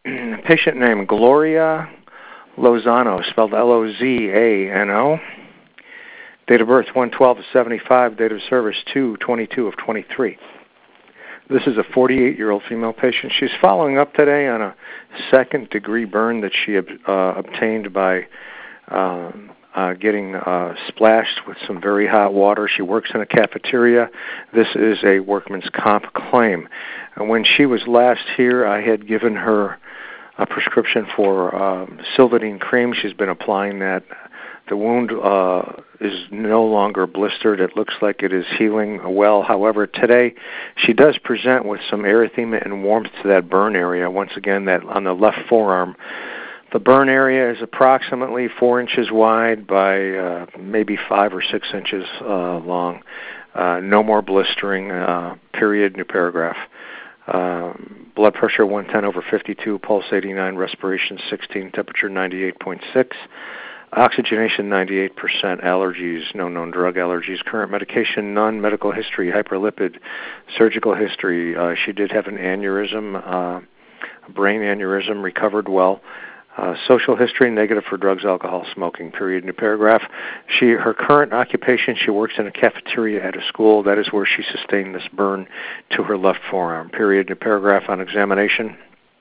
Patient name Gloria Lozano, spelled Lozano. Date of birth 1/12/75. Date of service 2/22/23. This is a 48-year-old female patient. She's following up today on a second-degree burn that she obtained by getting splashed with some very hot water. She works in a cafeteria. This is a workman's comp claim. And when she was last here, I had given her a prescription for Silvadene cream. She's been applying that. The wound is no longer blistered. It looks like it is healing well. However, today she does present with some erythema and warmth to that burn area. Once again, that on the left forearm. The burn area is approximately 4 inches wide by maybe 5 or 6 inches long. No more blistering, period, new paragraph. Blood pressure 110/52, pulse 89, respiration 16, temperature 98.6, oxygenation 98%, allergies, no known drug allergies, current medication, none, medical history, hyperlipid, surgical history. She did have an aneurysm, a brain aneurysm, recovered well. Social history, negative for drugs, alcohol, smoking, period, new paragraph. Her current occupation, she works in a cafeteria at a school. That is where she sustained this burn to her left forearm, period, new paragraph. On examination,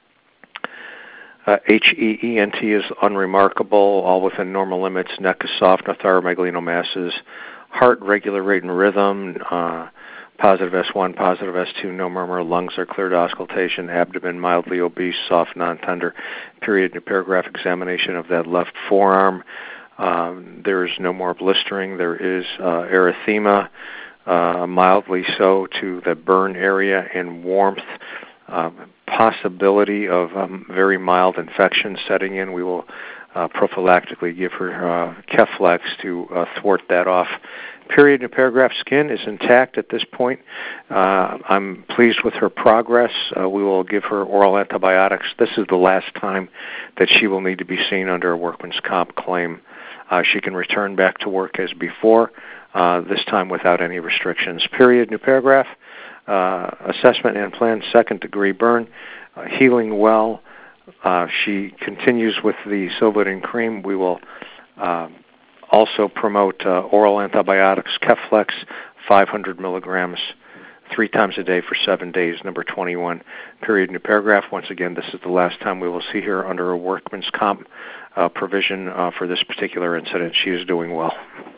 HEENT is unremarkable, all within normal limits. Neck is soft, no thyromegalinomasses. Heart, regular rate and rhythm. Positive S1, positive S2, no murmur. Lungs are cleared, auscultation. Abdomen mildly obese, soft, non-tender. Period, new paragraph. Examination of that left forearm. There is no more blistering. There is erythema, mildly so, to the burn area, and warmth. Possibility of very mild infection setting in. We will prophylactically give her Keflex to thwart that off. Period, new paragraph. Skin is intact at this point. I'm pleased with her progress. We will give her oral antibiotics. This is the last time that she will need to be seen under a workman's comp claim. She can return back to work as before, this time without any restrictions. Period, new paragraph. Assessment and plan, second-degree burn, healing well. She continues with the Silvadene cream. We will also promote oral antibiotics, Keflex, 500 milligrams, 3 times a day for 7 days, number 21, period, new paragraph. Once again, this is the last time we will see her under a workman's comp provision for this particular incident. She is doing well.